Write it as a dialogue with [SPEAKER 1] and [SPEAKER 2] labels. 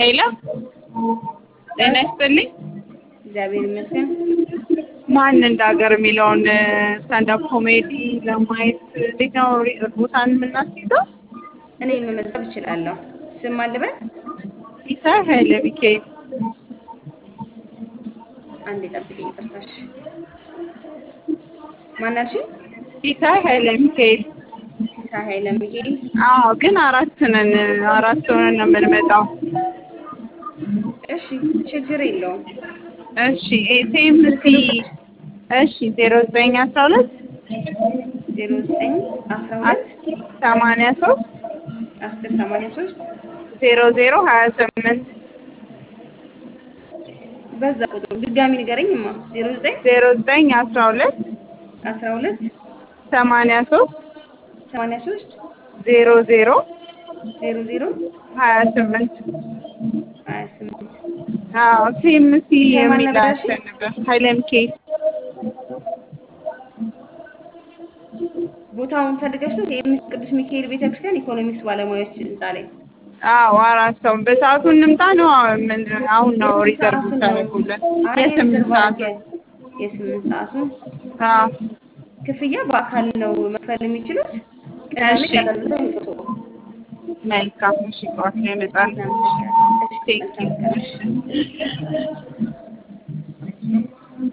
[SPEAKER 1] ሄሎ ጤና ይስጥልኝ።
[SPEAKER 2] እግዚአብሔር ይመስገን።
[SPEAKER 1] ማን እንደ ሀገር የሚለውን ስታንዳፕ ኮሜዲ ለማየት እንዴት ነው ቦታን የምናስይዘው?
[SPEAKER 2] እኔ መመዝገብ እችላለሁ። ስም አልበል።
[SPEAKER 1] ሲሳይ ኃይለ ሚካኤል።
[SPEAKER 2] አንዴ ጠብቂኝ። ይቅርታሽ። ማን አልሽኝ?
[SPEAKER 1] ሲሳይ ኃይለ ሚካኤል።
[SPEAKER 2] ሲሳይ ኃይለ ሚካኤል።
[SPEAKER 1] አዎ ግን አራት ነን። አራት ሆነን ነው የምንመጣው።
[SPEAKER 2] እሺ ችግር የለውም።
[SPEAKER 1] እሺ ኤቲኤምሲ እሺ 0912
[SPEAKER 2] 0912
[SPEAKER 1] 83
[SPEAKER 2] 1083
[SPEAKER 1] 0028
[SPEAKER 2] በዛ ቁጥሩ ድጋሚ ንገረኝማ።
[SPEAKER 1] 0912
[SPEAKER 2] 12
[SPEAKER 1] 83
[SPEAKER 2] 83
[SPEAKER 1] 00
[SPEAKER 2] 00
[SPEAKER 1] 28
[SPEAKER 2] 28
[SPEAKER 1] አዎ ቲኤምሲ
[SPEAKER 2] ከማን
[SPEAKER 1] የሚል
[SPEAKER 2] ነበር ያልሽኝ?
[SPEAKER 1] ነበር። ኃይለ ሚካኤል
[SPEAKER 2] ቦታውን ፈልገሽ ነው? የምስራቅ ቅዱስ ሚካኤል ቤተክርስቲያን ኢኮኖሚክስ ባለሙያዎች ህንፃ ላይ።
[SPEAKER 1] አዎ አራት ሰው በሰዓቱ እንምጣ ነው። አሁን ነው
[SPEAKER 2] የስንት
[SPEAKER 1] ሪዘርቭ
[SPEAKER 2] ሰዓቱን ነው?
[SPEAKER 1] ታደርጉልን?
[SPEAKER 2] አይ
[SPEAKER 1] የስምንት
[SPEAKER 2] ሪዘርቭ
[SPEAKER 1] ሰዓት
[SPEAKER 2] አድርጌ የስምንት ሰዓቱን
[SPEAKER 1] አዎ
[SPEAKER 2] ክፍያ በአካል ነው መክፈል የሚችሉት። ቅዳሜ
[SPEAKER 1] እሺ
[SPEAKER 2] ቀጠሮ ብለው ይምጡ።
[SPEAKER 1] መልካም። እሺ ጠዋት ላይ እመጣለሁ።
[SPEAKER 2] እናመሰግናለን። እሺ
[SPEAKER 1] ቴንክ
[SPEAKER 2] መልካም ቀን።
[SPEAKER 1] ዩ።